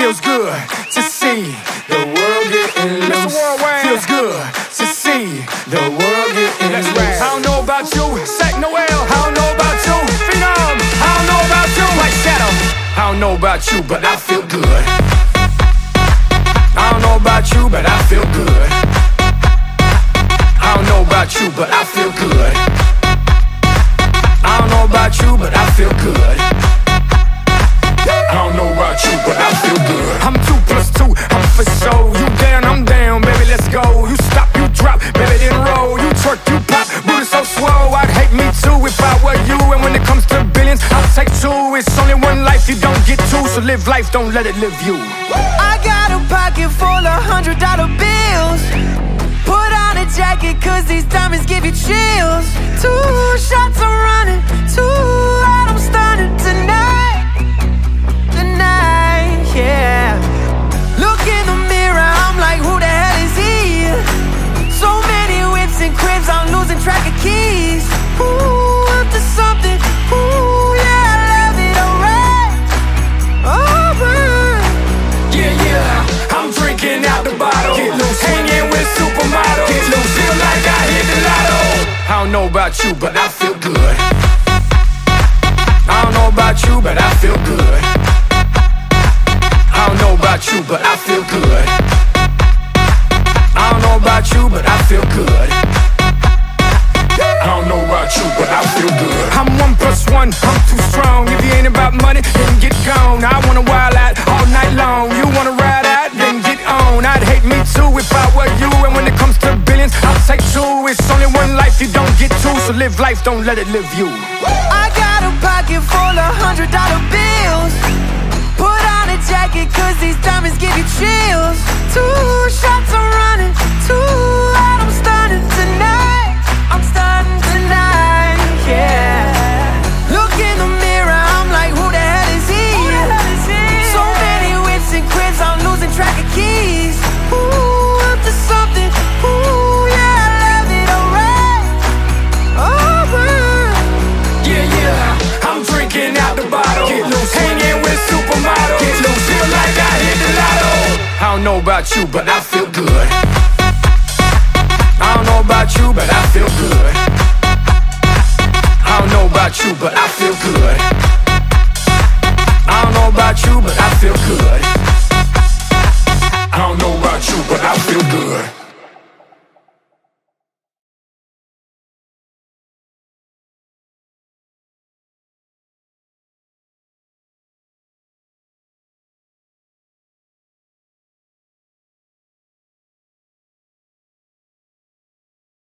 Feels good to see the world getting loose. Feels good to see the world getting loose. I don't know about you, Sack Noel. I don't know about you, Phenom. I don't know about you, White Shadow. I don't know about you, but I feel good. I don't know about you, but I feel good. I don't know about you, but I feel good. I don't know about you, but I feel good. I don't know about you, but I feel good. I'm 2+2, I'm for sure. You down, I'm down, baby, let's go. You stop, you drop, baby, then roll. You twerk, you pop, booty so swole. I'd hate me too if I were you. And when it comes to billions, I'll take two. It's only one life, you don't get two. So live life, don't let it live you. I got a pocket full of $100 bills. Put on a jacket, cause these diamonds give you chills. 2 shots I'm running, 2 out I'm stunning tonight. Tonight, yeah. Look in the mirror, I'm like, who the hell is he? So many whips and cribs, I'm losing track of keys. Ooh, up to something, ooh, yeah, I love it, alright. Alright. Yeah, yeah, I'm drinking out the bottle. Get loose, hanging with supermodels. Get loose, feel like I hit the lotto. I don't know about you, but I feel good. I don't know about you, but I feel good. I don't know about you, but I feel good. I don't know about you, but I feel good. I don't know about you, but I feel good. I'm 1+1, I'm too strong. If you ain't about money, then get gone. I wanna wild out all night long. You wanna ride out, then get on. I'd hate me too if I were you. And when it comes to billions, I'll take two. It's only one life, you don't get two. So live life, don't let it live you. I got a pocket full of $100 bills. Put on a jacket, cause these diamonds give you chills. 2 shots I'm running, 2 out I'm stunning tonight. I'm stunning tonight, yeah. Look in the mirror, I'm like, who the hell is he? So many whips and cribs, I'm losing track of keys. Ooh, up to something, ooh, yeah, I love it, alright. Alright. Yeah, yeah, I'm drinking out the bottle. Get loose, hanging with supermodels. Get loose, feel like I hit the lotto. I don't know about you, but I feel good.